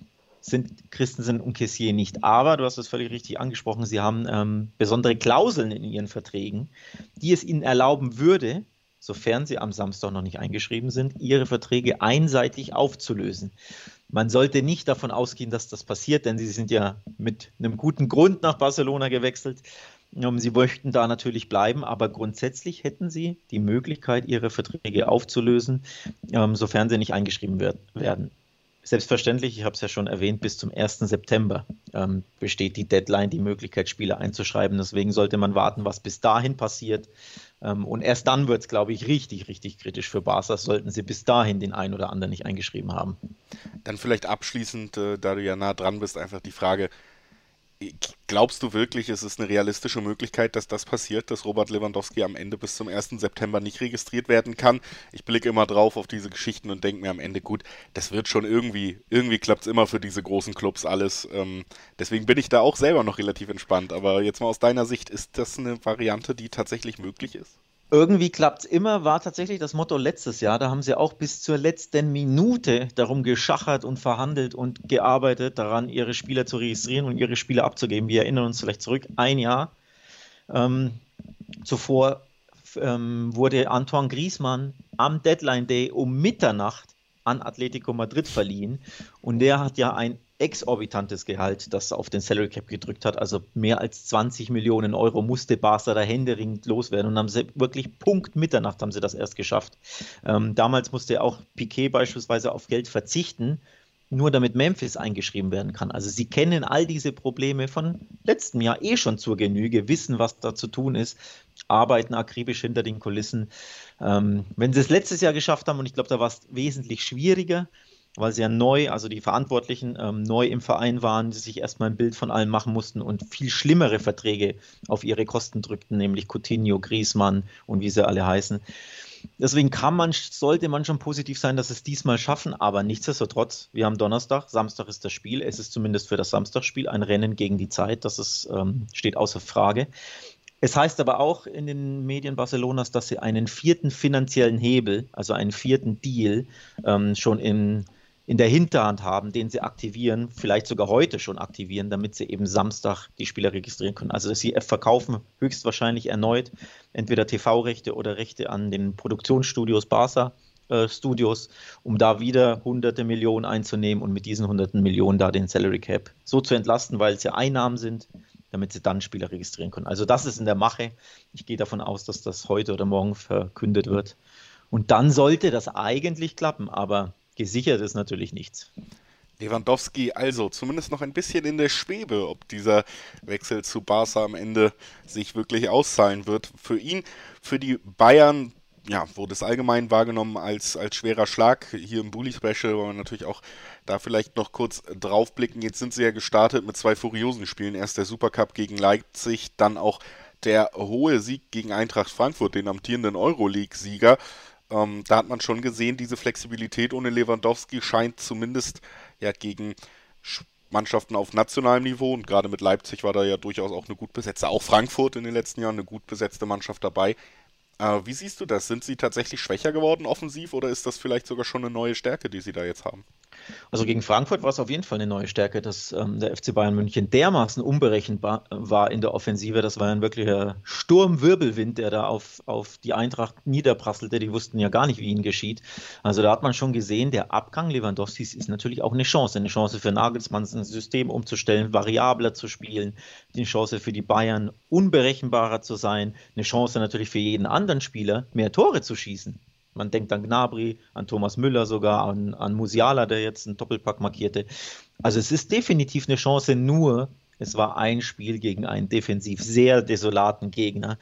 sind Christensen und Kessié nicht. Aber, du hast es völlig richtig angesprochen, sie haben besondere Klauseln in ihren Verträgen, die es ihnen erlauben würde, sofern sie am Samstag noch nicht eingeschrieben sind, ihre Verträge einseitig aufzulösen. Man sollte nicht davon ausgehen, dass das passiert, denn sie sind ja mit einem guten Grund nach Barcelona gewechselt. Sie möchten da natürlich bleiben, aber grundsätzlich hätten sie die Möglichkeit, ihre Verträge aufzulösen, sofern sie nicht eingeschrieben werden. Selbstverständlich, ich habe es ja schon erwähnt, bis zum 1. September besteht die Deadline, die Möglichkeit, Spieler einzuschreiben. Deswegen sollte man warten, was bis dahin passiert. Und erst dann wird es, glaube ich, richtig, richtig kritisch für Barca, sollten sie bis dahin den einen oder anderen nicht eingeschrieben haben. Dann vielleicht abschließend, da du ja nah dran bist, einfach die Frage: Glaubst du wirklich, es ist eine realistische Möglichkeit, dass das passiert, dass Robert Lewandowski am Ende bis zum 1. September nicht registriert werden kann? Ich blicke immer drauf auf diese Geschichten und denke mir am Ende, gut, das wird schon irgendwie klappt es immer für diese großen Clubs alles. Deswegen bin ich da auch selber noch relativ entspannt. Aber jetzt mal aus deiner Sicht, ist das eine Variante, die tatsächlich möglich ist? Irgendwie klappt es immer, war tatsächlich das Motto letztes Jahr. Da haben sie auch bis zur letzten Minute darum geschachert und verhandelt und gearbeitet, daran ihre Spieler zu registrieren und ihre Spieler abzugeben. Wir erinnern uns vielleicht zurück, ein Jahr zuvor wurde Antoine Griezmann am Deadline Day um Mitternacht an Atletico Madrid verliehen. Und der hat ja ein exorbitantes Gehalt, das auf den Salary Cap gedrückt hat. Also mehr als 20 Millionen Euro musste Barca da händeringend loswerden. Und haben sie wirklich Punkt Mitternacht haben sie das erst geschafft. Damals musste auch Piqué beispielsweise auf Geld verzichten, nur damit Memphis eingeschrieben werden kann. Also sie kennen all diese Probleme von letztem Jahr schon zur Genüge, wissen, was da zu tun ist, arbeiten akribisch hinter den Kulissen. Wenn sie es letztes Jahr geschafft haben, und ich glaube, da war es wesentlich schwieriger, weil sie ja neu, also die Verantwortlichen neu im Verein waren, die sich erstmal ein Bild von allem machen mussten und viel schlimmere Verträge auf ihre Kosten drückten, nämlich Coutinho, Griezmann und wie sie alle heißen. Deswegen sollte man schon positiv sein, dass es diesmal schaffen, aber nichtsdestotrotz, wir haben Donnerstag, Samstag ist das Spiel, es ist zumindest für das Samstagsspiel ein Rennen gegen die Zeit, steht außer Frage. Es heißt aber auch in den Medien Barcelonas, dass sie einen 4. finanziellen Hebel, also einen 4. Deal schon in der Hinterhand haben, den sie aktivieren, vielleicht sogar heute schon aktivieren, damit sie eben Samstag die Spieler registrieren können. Also sie verkaufen höchstwahrscheinlich erneut entweder TV-Rechte oder Rechte an den Produktionsstudios Barca Studios, um da wieder hunderte Millionen einzunehmen und mit diesen hunderten Millionen da den Salary Cap so zu entlasten, weil es ja Einnahmen sind, damit sie dann Spieler registrieren können. Also das ist in der Mache. Ich gehe davon aus, dass das heute oder morgen verkündet wird. Und dann sollte das eigentlich klappen, aber gesichert ist natürlich nichts. Lewandowski also zumindest noch ein bisschen in der Schwebe, ob dieser Wechsel zu Barca am Ende sich wirklich auszahlen wird. Für ihn, für die Bayern, ja, wurde es allgemein wahrgenommen als schwerer Schlag. Hier im Bully-Special wollen wir natürlich auch da vielleicht noch kurz drauf blicken. Jetzt sind sie ja gestartet mit 2 furiosen Spielen. Erst der Supercup gegen Leipzig, dann auch der hohe Sieg gegen Eintracht Frankfurt, den amtierenden Euroleague-Sieger. Da hat man schon gesehen, diese Flexibilität ohne Lewandowski scheint zumindest ja gegen Mannschaften auf nationalem Niveau, und gerade mit Leipzig war da ja durchaus auch eine gut besetzte, auch Frankfurt in den letzten Jahren eine gut besetzte Mannschaft dabei. Wie siehst du das? Sind sie tatsächlich schwächer geworden offensiv oder ist das vielleicht sogar schon eine neue Stärke, die sie da jetzt haben? Also gegen Frankfurt war es auf jeden Fall eine neue Stärke, dass der FC Bayern München dermaßen unberechenbar war in der Offensive. Das war ein wirklicher Sturmwirbelwind, der da auf die Eintracht niederprasselte. Die wussten ja gar nicht, wie ihnen geschieht. Also da hat man schon gesehen, der Abgang Lewandowskis ist natürlich auch eine Chance für Nagelsmann, ein System umzustellen, variabler zu spielen, eine Chance für die Bayern, unberechenbarer zu sein, eine Chance natürlich für jeden anderen Spieler, mehr Tore zu schießen. Man denkt an Gnabry, an Thomas Müller sogar, an Musiala, der jetzt einen Doppelpack markierte. Also es ist definitiv eine Chance, nur es war ein Spiel gegen einen defensiv sehr desolaten Gegner.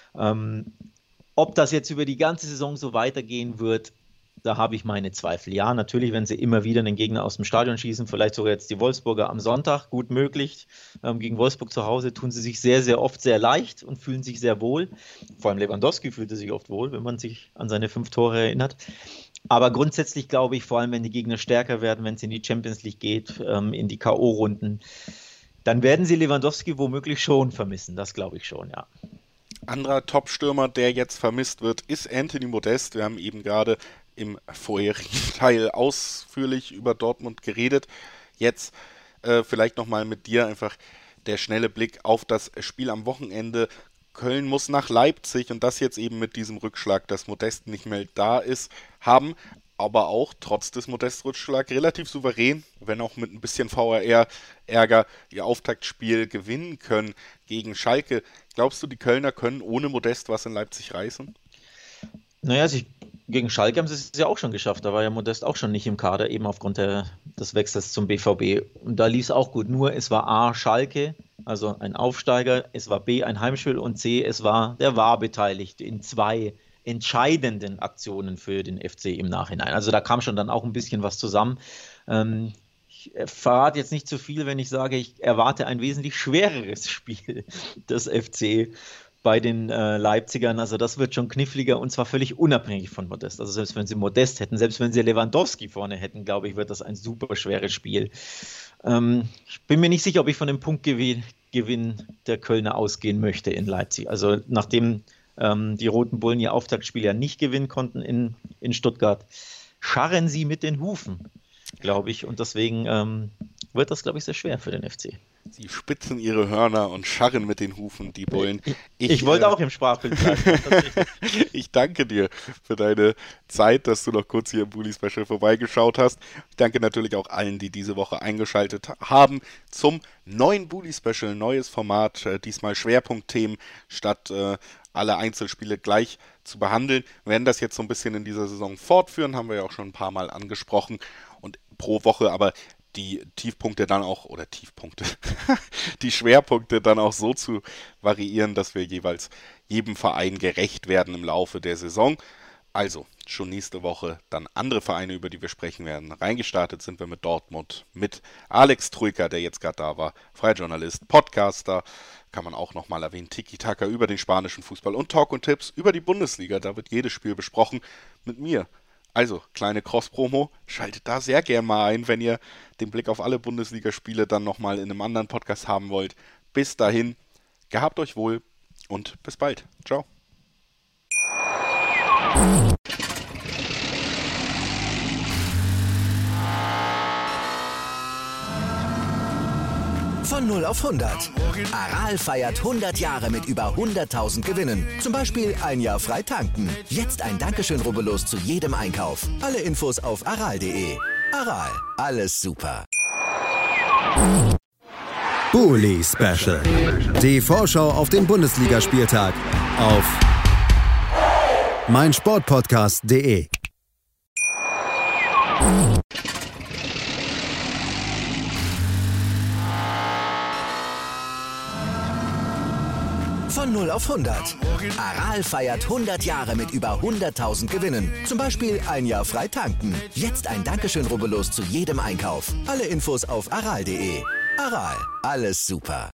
Ob das jetzt über die ganze Saison so weitergehen wird, da habe ich meine Zweifel. Ja, natürlich, wenn sie immer wieder einen Gegner aus dem Stadion schießen, vielleicht sogar jetzt die Wolfsburger am Sonntag, gut möglich. Gegen Wolfsburg zu Hause tun sie sich sehr, sehr oft sehr leicht und fühlen sich sehr wohl. Vor allem Lewandowski fühlte sich oft wohl, wenn man sich an seine 5 Tore erinnert. Aber grundsätzlich glaube ich, vor allem wenn die Gegner stärker werden, wenn es in die Champions League geht, in die K.O.-Runden, dann werden sie Lewandowski womöglich schon vermissen. Das glaube ich schon, ja. Anderer Top-Stürmer, der jetzt vermisst wird, ist Anthony Modest. Wir haben eben gerade im vorherigen Teil ausführlich über Dortmund geredet. Jetzt vielleicht nochmal mit dir einfach der schnelle Blick auf das Spiel am Wochenende. Köln muss nach Leipzig und das jetzt eben mit diesem Rückschlag, dass Modest nicht mehr da ist, haben aber auch trotz des Modest-Rückschlags relativ souverän, wenn auch mit ein bisschen VAR-Ärger, ihr Auftaktspiel gewinnen können gegen Schalke. Glaubst du, die Kölner können ohne Modest was in Leipzig reißen? Naja, gegen Schalke haben sie es ja auch schon geschafft. Da war ja Modest auch schon nicht im Kader, eben aufgrund des Wechsels zum BVB. Und da lief es auch gut. Nur es war A, Schalke, also ein Aufsteiger, es war B, ein Heimspiel und C, der war beteiligt in 2 entscheidenden Aktionen für den FC im Nachhinein. Also da kam schon dann auch ein bisschen was zusammen. Ich verrate jetzt nicht zu viel, wenn ich sage, ich erwarte ein wesentlich schwereres Spiel des FC bei den Leipzigern. Also das wird schon kniffliger und zwar völlig unabhängig von Modest. Also selbst wenn sie Modest hätten, selbst wenn sie Lewandowski vorne hätten, glaube ich, wird das ein super schweres Spiel. Ich bin mir nicht sicher, ob ich von dem Punktgewinn der Kölner ausgehen möchte in Leipzig. Also nachdem die Roten Bullen ihr Auftaktspiel ja nicht gewinnen konnten in Stuttgart, scharren sie mit den Hufen, glaube ich. Und deswegen wird das, glaube ich, sehr schwer für den FC. Sie spitzen ihre Hörner und scharren mit den Hufen, die Bullen. Ich wollte auch im Sprachbild bleiben. Ich danke dir für deine Zeit, dass du noch kurz hier im Bully Special vorbeigeschaut hast. Ich danke natürlich auch allen, die diese Woche eingeschaltet haben zum neuen Bully Special, neues Format, diesmal Schwerpunktthemen statt alle Einzelspiele gleich zu behandeln. Wir werden das jetzt so ein bisschen in dieser Saison fortführen, haben wir ja auch schon ein paar Mal angesprochen und pro Woche aber die Tiefpunkte dann auch, oder Tiefpunkte, die Schwerpunkte dann auch so zu variieren, dass wir jeweils jedem Verein gerecht werden im Laufe der Saison. Also, schon nächste Woche dann andere Vereine, über die wir sprechen werden. Reingestartet sind wir mit Dortmund, mit Alex Troika, der jetzt gerade da war, freier Journalist, Podcaster, kann man auch nochmal erwähnen, Tiki-Taka über den spanischen Fußball und Talk und Tipps über die Bundesliga. Da wird jedes Spiel besprochen mit mir. Also, kleine Cross-Promo, schaltet da sehr gerne mal ein, wenn ihr den Blick auf alle Bundesligaspiele dann nochmal in einem anderen Podcast haben wollt. Bis dahin, gehabt euch wohl und bis bald. Ciao. Von 0 auf 100. Aral feiert 100 Jahre mit über 100.000 Gewinnen. Zum Beispiel ein Jahr frei tanken. Jetzt ein Dankeschön, rubbellos zu jedem Einkauf. Alle Infos auf aral.de. Aral, alles super. Bully Special. Die Vorschau auf den Bundesligaspieltag auf meinsportpodcast.de. Von 0 auf 100. Aral feiert 100 Jahre mit über 100.000 Gewinnen. Zum Beispiel ein Jahr frei tanken. Jetzt ein Dankeschön, rubbellos zu jedem Einkauf. Alle Infos auf aral.de. Aral, alles super.